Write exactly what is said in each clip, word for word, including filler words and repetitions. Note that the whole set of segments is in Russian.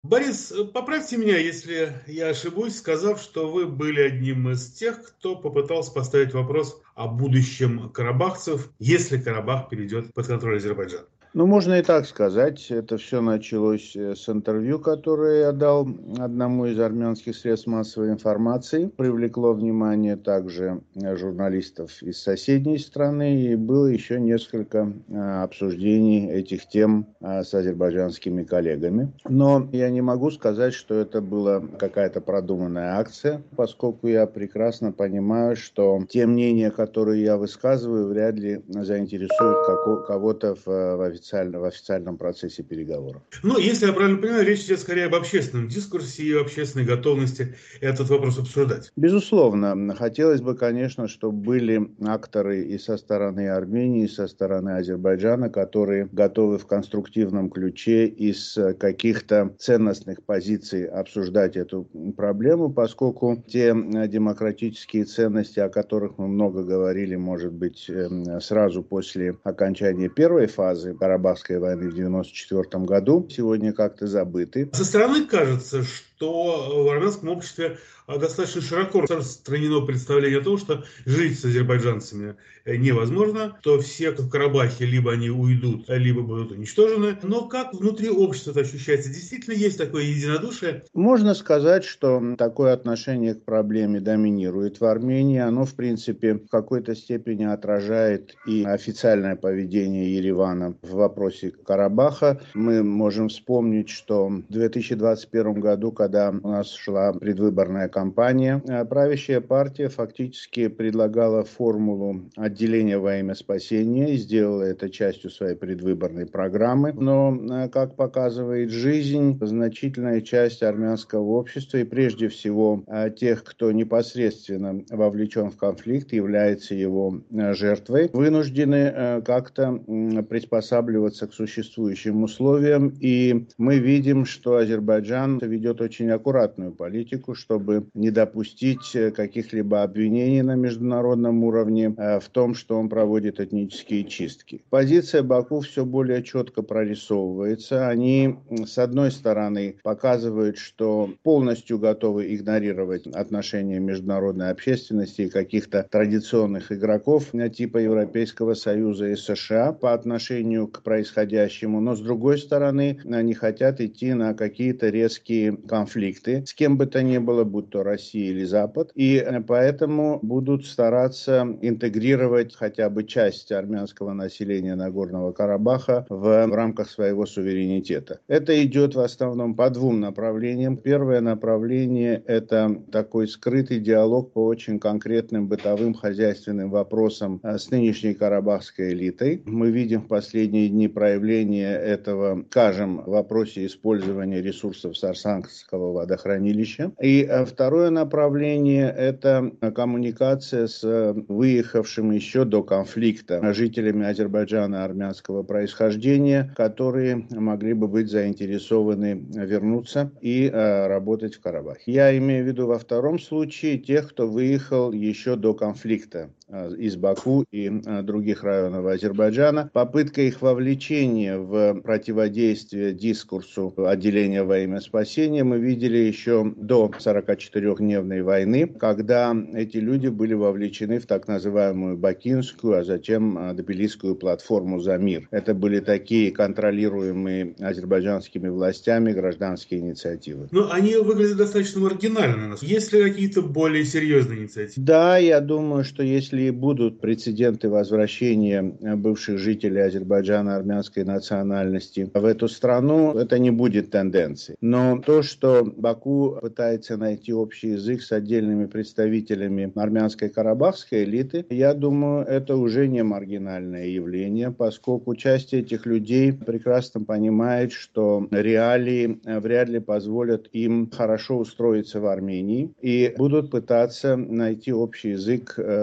Борис, э, поправьте меня, если я ошибусь, сказав, что вы были одним из тех, кто попытался поставить вопрос о будущем карабахцев, если Карабах перейдет под контроль Азербайджана. Ну, можно и так сказать. Это все началось э, с интервью, которое я дал одному из армянских средств массовой информации. Привлекло внимание также э, журналистов из соседней страны. И было еще несколько э, обсуждений этих тем э, с азербайджанскими коллегами. Но я не могу сказать, что это была какая-то продуманная акция, поскольку я прекрасно понимаю, что те мнения, которые я высказываю, вряд ли заинтересуют како- кого-то в, в официально, в официальном процессе переговоров. Ну, если я правильно понимаю, речь идет скорее об общественном дискурсе и общественной готовности этот вопрос обсуждать. Безусловно, хотелось бы, конечно, чтобы были акторы и со стороны Армении, и со стороны Азербайджана, которые готовы в конструктивном ключе из каких-то ценностных позиций обсуждать эту проблему, поскольку те демократические ценности, о которых мы много говорили, может быть, сразу после окончания первой фазы Карабахской войны в девяносто четвёртом году, сегодня как-то забыты. Со стороны кажется, что в армянском обществе а, достаточно широко распространено представление о том, что жить с азербайджанцами э, невозможно, что все, как в Карабахе, либо они уйдут, либо будут уничтожены. Но как внутри общества это ощущается? Действительно есть такое единодушие? Можно сказать, что такое отношение к проблеме доминирует в Армении. Оно, в принципе, в какой-то степени отражает и официальное поведение Еревана в вопросе Карабаха. Мы можем вспомнить, что в две тысячи двадцать первом году, когда у нас шла предвыборная кампания, правящая партия фактически предлагала формулу отделения во имя спасения и сделала это частью своей предвыборной программы. Но, как показывает жизнь, значительная часть армянского армянского общества и прежде всего тех, кто непосредственно вовлечен в конфликт, является его жертвой, вынуждены как-то приспосабливаться к существующим условиям. И мы видим, что Азербайджан ведет очень аккуратную политику, чтобы не допустить каких-либо обвинений на международном уровне в том, что он проводит этнические чистки. Позиция Баку все более четко прорисовывается. Они, с одной стороны, показывают, что полностью готовы игнорировать отношения международной общественности и каких-то традиционных игроков типа Европейского Союза и США по отношению к происходящему, но с другой стороны они хотят идти на какие-то резкие конфликты с кем бы то ни было, будь то Россия или Запад, и поэтому будут стараться интегрировать хотя бы часть армянского населения Нагорного Карабаха в, в рамках своего суверенитета. Это идет в основном по двум направлениям. Первое направление – это такой скрытый диалог по очень конкретным бытовым хозяйственным вопросам с нынешней карабахской элитой. Мы видим в последние дни проявление этого, скажем, в вопросе использования ресурсов Сарсанского водохранилища. И второе направление – это коммуникация с выехавшими еще до конфликта жителями Азербайджана армянского происхождения, которые могли бы быть заинтересованы вернуться и э, работать в Карабахе. Я имею в виду во втором случае тех, кто выехал еще до конфликта э, из Баку и э, других районов Азербайджана. Попытка их вовлечения в противодействие дискурсу отделения во имя спасения мы видели еще до сорокачетырёхдневной войны, когда эти люди были вовлечены в так называемую Бакинскую, а затем э, Тбилисскую платформу за мир. Это были такие контролируемые азербайджанскими властями гражданские инициативы. Но они выглядят достаточно маргинально. Есть ли какие-то более серьезные инициативы? Да, я думаю, что если будут прецеденты возвращения бывших жителей Азербайджана армянской национальности в эту страну, это не будет тенденцией. Но то, что Баку пытается найти общий язык с отдельными представителями армянской карабахской элиты, я думаю, это уже не маргинальное явление, поскольку часть этих людей прекрасно понимает, что реалии вряд ли позволят им хорошо устроиться в Армении и будут пытаться найти общий язык с азербайджанскими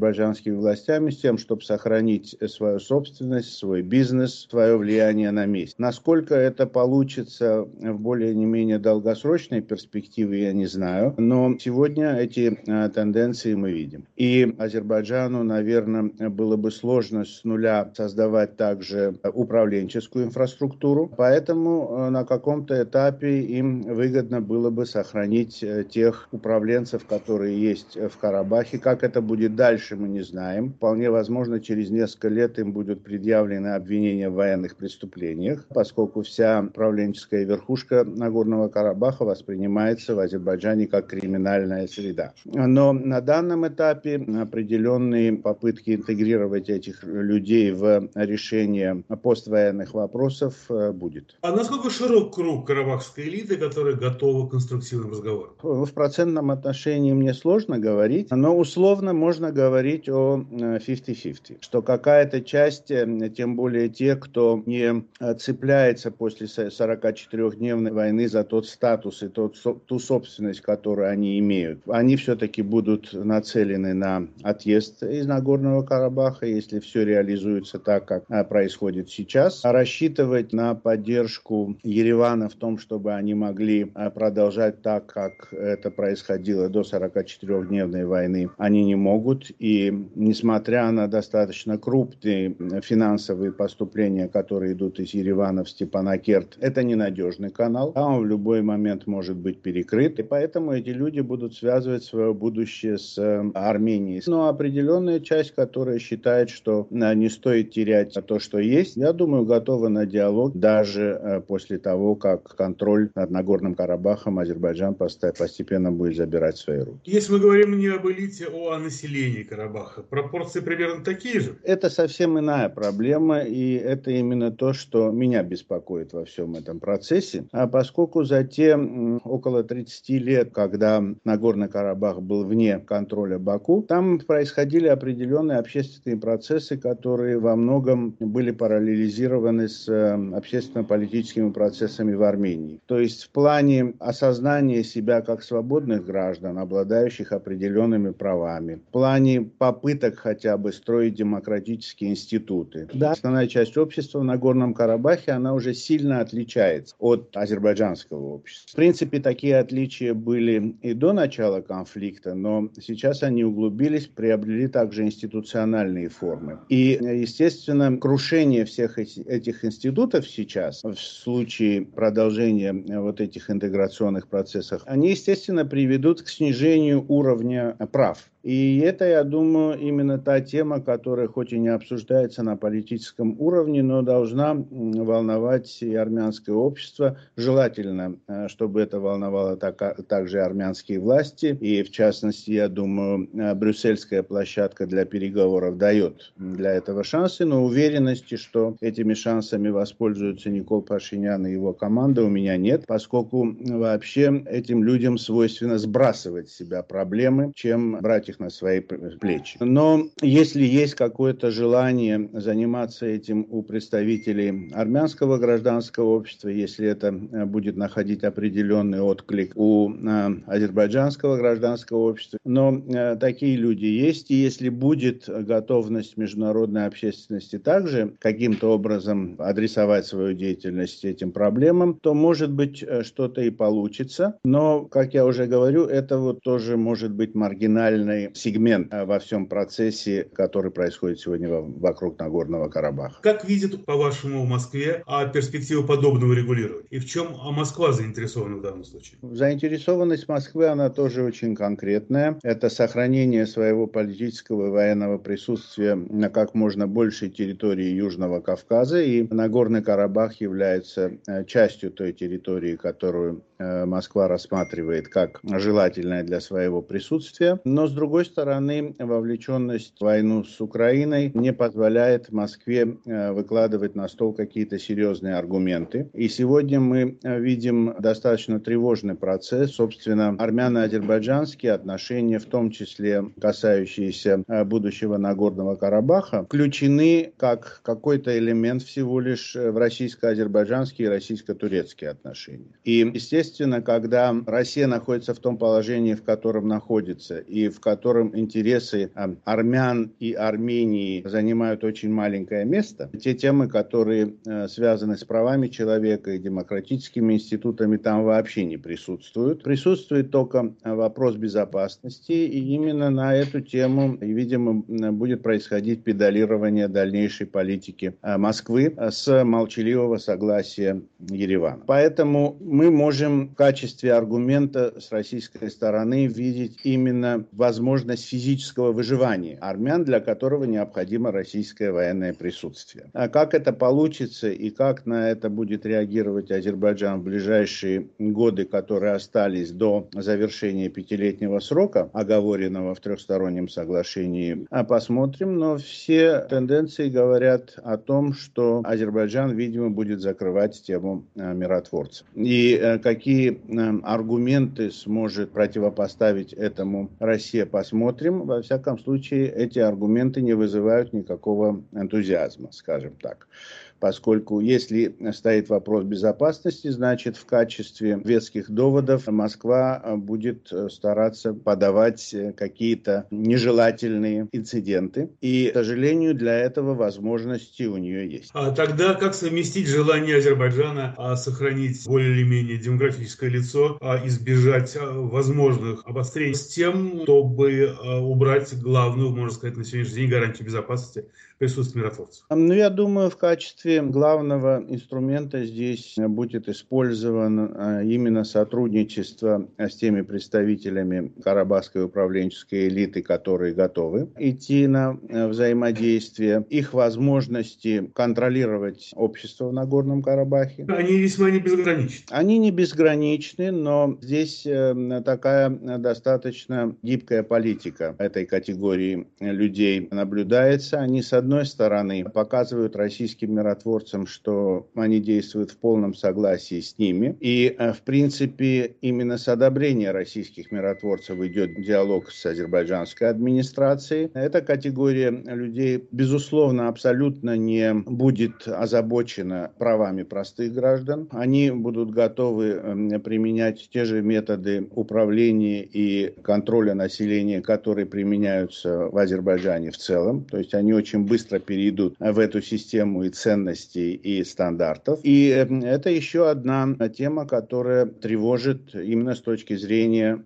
азербайджанскими властями с тем, чтобы сохранить свою собственность, свой бизнес, свое влияние на месте. Насколько это получится в более не менее долгосрочной перспективе, я не знаю, но сегодня эти а, тенденции мы видим. И Азербайджану, наверное, было бы сложно с нуля создавать также управленческую инфраструктуру, поэтому на каком-то этапе им выгодно было бы сохранить тех управленцев, которые есть в Карабахе. Как это будет дальше, мы не знаем. Вполне возможно, через несколько лет им будут предъявлены обвинения в военных преступлениях, поскольку вся управленческая верхушка Нагорного Карабаха воспринимается в Азербайджане как криминальная среда. Но на данном этапе определенные попытки интегрировать этих людей в решение поствоенных вопросов будет. А насколько широк круг карабахской элиты, которая готова к конструктивным разговорам? В процентном отношении мне сложно говорить, но условно можно говорить о пятьдесят на пятьдесят, что какая-то часть, тем более те, кто не цепляется после сорокачетырёхдневной войны за тот статус и тот, ту собственность, которую они имеют, они все-таки будут нацелены на отъезд из Нагорного Карабаха, если все реализуется так, как происходит сейчас. А рассчитывать на поддержку Еревана в том, чтобы они могли продолжать так, как это происходило до сорокачетырёхдневной войны, они не могут. И несмотря на достаточно крупные финансовые поступления, которые идут из Еревана в Степанакерт, это ненадежный канал, а он в любой момент может быть перекрыт. И поэтому эти люди будут связывать свое будущее с Арменией. Но определенная часть, которая считает, что не стоит терять то, что есть, я думаю, готова на диалог даже после того, как контроль над Нагорным Карабахом Азербайджан постепенно будет забирать в свои руки. Если мы говорим не об элите, а о населении Карабаха, пропорции примерно такие же? Это совсем иная проблема, и это именно то, что меня беспокоит во всем этом процессе. А поскольку за те около тридцати лет, когда Нагорный Карабах был вне контроля Баку, там происходили определенные общественные процессы, которые во многом были параллелизированы с общественно-политическими процессами в Армении. То есть в плане осознания себя как свободных граждан, обладающих определенными правами, в плане попыток хотя бы строить демократические институты. Да, основная часть общества в Нагорном Карабахе, она уже сильно отличается от азербайджанского общества. В принципе, такие отличия были и до начала конфликта, но сейчас они углубились, приобрели также институциональные формы. И, естественно, крушение всех этих институтов сейчас, в случае продолжения вот этих интеграционных процессов, они, естественно, приведут к снижению уровня прав. И это, я думаю, именно та тема, которая хоть и не обсуждается на политическом уровне, но должна волновать и армянское общество. Желательно, чтобы это волновало так, также армянские власти. И, в частности, я думаю, брюссельская площадка для переговоров дает для этого шансы. Но уверенности, что этими шансами воспользуются Никол Пашинян и его команда, у меня нет, поскольку вообще этим людям свойственно сбрасывать с себя проблемы, чем брать их на свои плечи. Но если есть какое-то желание заниматься этим у представителей армянского гражданского общества, если это будет находить определенный отклик у э, азербайджанского гражданского общества, но э, такие люди есть, и если будет готовность международной общественности также каким-то образом адресовать свою деятельность этим проблемам, то, может быть, что-то и получится. Но, как я уже говорю, это вот тоже может быть маргинальный сегмент во всем процессе, который происходит сегодня вокруг Нагорного Карабаха. Как видит, по-вашему, в Москве перспективу подобного регулирования? И в чем Москва заинтересована в данном случае? Заинтересованность Москвы, она тоже очень конкретная. Это сохранение своего политического и военного присутствия на как можно большей территории Южного Кавказа. И Нагорный Карабах является частью той территории, которую Москва рассматривает как желательное для своего присутствия. Но, с другой стороны, вовлеченность в войну с Украиной не позволяет Москве выкладывать на стол какие-то серьезные аргументы. И сегодня мы видим достаточно тревожный процесс. Собственно, армяно-азербайджанские отношения, в том числе касающиеся будущего Нагорного Карабаха, включены как какой-то элемент всего лишь в российско-азербайджанские и российско-турецкие отношения. И, естественно, когда Россия находится в том положении, в котором находится, и в котором котором интересы армян и Армении занимают очень маленькое место, те темы, которые связаны с правами человека и демократическими институтами, там вообще не присутствуют. Присутствует только вопрос безопасности, и именно на эту тему, видимо, будет происходить педалирование дальнейшей политики Москвы с молчаливого согласия Еревана. Поэтому мы можем в качестве аргумента с российской стороны видеть именно возможность физического выживания армян, для которого необходимо российское военное присутствие. А как это получится и как на это будет реагировать Азербайджан в ближайшие годы, которые остались до завершения пятилетнего срока, оговоренного в трехстороннем соглашении, посмотрим. Но все тенденции говорят о том, что Азербайджан, видимо, будет закрывать тему миротворцев. И какие аргументы сможет противопоставить этому Россия, посмотрим. Во всяком случае, эти аргументы не вызывают никакого энтузиазма, скажем так. Поскольку если стоит вопрос безопасности, значит в качестве веских доводов Москва будет стараться подавать какие-то нежелательные инциденты. И, к сожалению, для этого возможности у нее есть. А тогда как совместить желание Азербайджана а, сохранить более или менее демократическое лицо, а, избежать а, возможных обострений с тем, чтобы а, убрать главную, можно сказать, на сегодняшний день гарантию безопасности присутствия миротворцев? Ну, я думаю, в качестве главного инструмента здесь будет использовано именно сотрудничество с теми представителями карабахской управленческой элиты, которые готовы идти на взаимодействие, их возможности контролировать общество в Нагорном Карабахе. Они весьма не безграничны. Они не безграничны, но здесь такая достаточно гибкая политика этой категории людей наблюдается. Они, с одной стороны, показывают российским миротворцам, что они действуют в полном согласии с ними. И, в принципе, именно с одобрения российских миротворцев идет диалог с азербайджанской администрацией. Эта категория людей, безусловно, абсолютно не будет озабочена правами простых граждан. Они будут готовы применять те же методы управления и контроля населения, которые применяются в Азербайджане в целом. То есть они очень быстро перейдут в эту систему и ценностей, и стандартов. И это еще одна тема, которая тревожит именно с точки зрения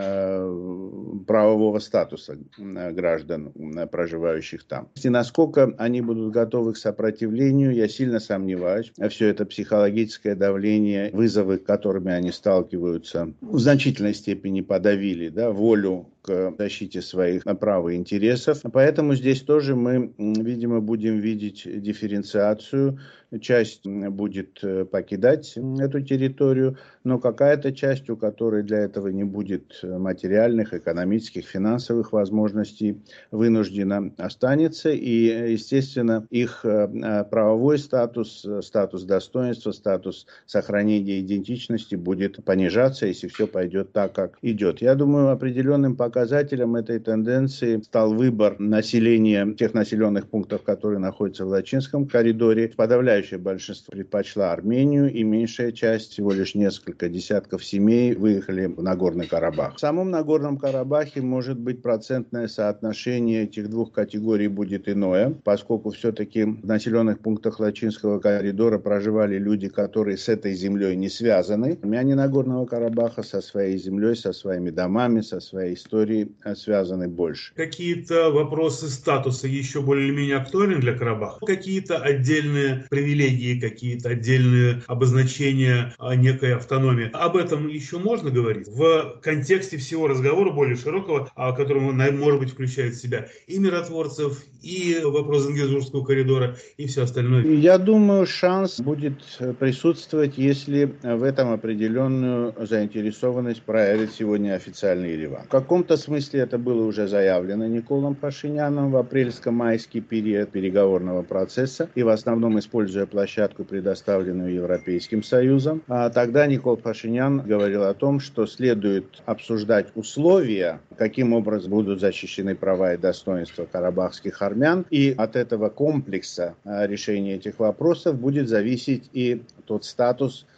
э, правового статуса граждан, проживающих там. И насколько они будут готовы к сопротивлению, я сильно сомневаюсь. Все это психологическое давление, вызовы, с которыми они сталкиваются, в значительной степени подавили, да, волю к защите своих прав и интересов. Поэтому здесь тоже мы, видимо, будем видеть дифференциацию. Часть будет покидать эту территорию, но какая-то часть, у которой для этого не будет материальных, экономических, финансовых возможностей, вынуждена останется. И, естественно, их правовой статус, статус достоинства, статус сохранения идентичности будет понижаться, если все пойдет так, как идет. Я думаю, определенным показателем этой тенденции стал выбор населения тех населенных пунктов, которые находятся в Лачинском коридоре. Подавляющее большинство предпочла Армению, и меньшая часть, всего лишь несколько десятков семей, выехали в Нагорный Карабах. В самом Нагорном Карабахе, может быть, процентное соотношение этих двух категорий будет иное, поскольку все-таки в населенных пунктах Лачинского коридора проживали люди, которые с этой землей не связаны. Армяне Нагорного Карабаха со своей землей, со своими домами, со своей историей связаны больше. Какие-то вопросы статуса еще более-менее актуальны для Карабаха? Какие-то отдельные привилегии, какие-то отдельные обозначения некой автономии? Об этом еще можно говорить в контексте всего разговора более широкого, который, может быть, включает в себя и миротворцев, и вопрос Зангезурского коридора, и все остальное? Я думаю, шанс будет присутствовать, если в этом определенную заинтересованность проявит сегодня официальный Ереван. В каком-то смысле это было уже заявлено Николом Пашиняном в апрельско-майский период переговорного процесса, и в основном используя площадку, предоставленную Европейским Союзом. А тогда Никол Пашинян говорил о том, что следует обсуждать условия, каким образом будут защищены права и достоинства карабахских армян, и от этого комплекса решения этих вопросов будет зависеть и тот статус,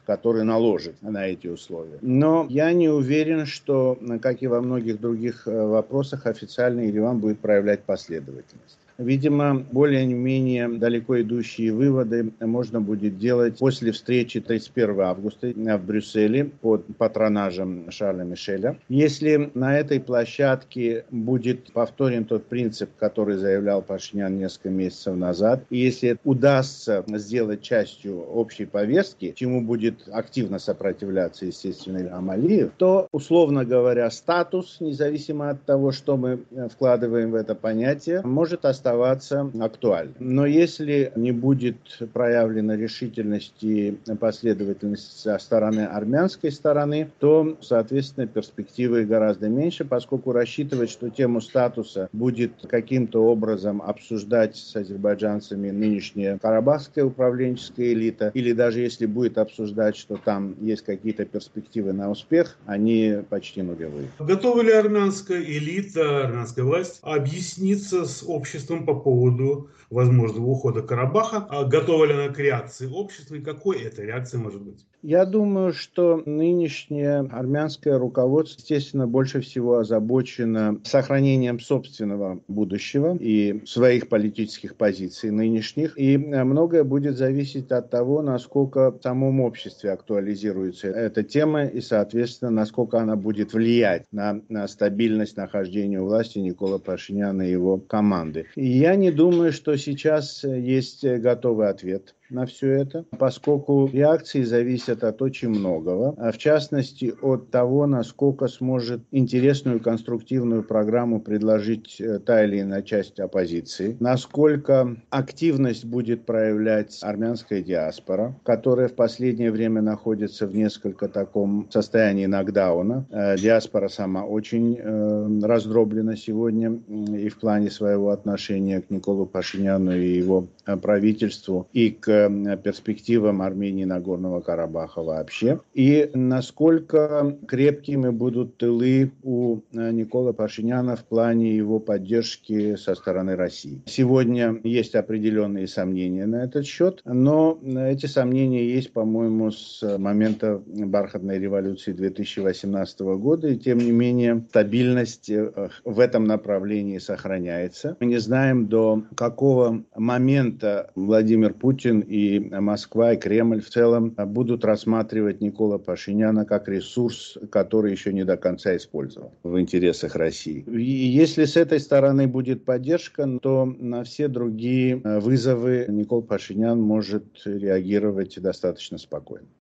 который наложит на эти условия. Но я не уверен, что, как и во многих других вопросах, официальный Ереван будет проявлять последовательность. Видимо, более-менее далеко идущие выводы можно будет делать после встречи тридцать первого августа в Брюсселе под патронажем Шарля Мишеля. Если на этой площадке будет повторен тот принцип, который заявлял Пашинян несколько месяцев назад, и если удастся сделать частью общей повестки, чему будет активно сопротивляться, естественно, Ильхам Алиев, то, условно говоря, статус, независимо от того, что мы вкладываем в это понятие, может оставаться оставаться актуальным. Но если не будет проявлена решительность и последовательность со стороны армянской стороны, то, соответственно, перспективы гораздо меньше, поскольку рассчитывать, что тему статуса будет каким-то образом обсуждать с азербайджанцами нынешняя карабахская управленческая элита, или даже если будет обсуждать, что там есть какие-то перспективы на успех, они почти нулевые. Готова ли армянская элита, армянская власть объясниться с обществом по поводу возможного ухода Карабаха? А готова ли она к реакции общества и какой эта реакция может быть? Я думаю, что нынешнее армянское руководство, естественно, больше всего озабочено сохранением собственного будущего и своих политических позиций нынешних. И многое будет зависеть от того, насколько в самом обществе актуализируется эта тема и, соответственно, насколько она будет влиять на, на стабильность нахождения у власти Никола Пашиняна и его команды. И я не думаю, что сейчас есть готовый ответ на все это, поскольку реакции зависят от очень многого, а в частности от того, насколько сможет интересную конструктивную программу предложить та или иная часть оппозиции, насколько активность будет проявлять армянская диаспора, которая в последнее время находится в несколько таком состоянии нокдауна. Диаспора сама очень э, раздроблена сегодня и в плане своего отношения к Николу Пашиняну и его правительству, и к перспективам Армении и Нагорного Карабаха вообще, и насколько крепкими будут тылы у Никола Пашиняна в плане его поддержки со стороны России. Сегодня есть определенные сомнения на этот счет, но эти сомнения есть, по-моему, с момента бархатной революции две тысячи восемнадцатого года, и тем не менее стабильность в этом направлении сохраняется. Мы не знаем, до какого момента Владимир Путин и Москва, и Кремль в целом будут рассматривать Никола Пашиняна как ресурс, который еще не до конца использован в интересах России. И если с этой стороны будет поддержка, то на все другие вызовы Никол Пашинян может реагировать достаточно спокойно.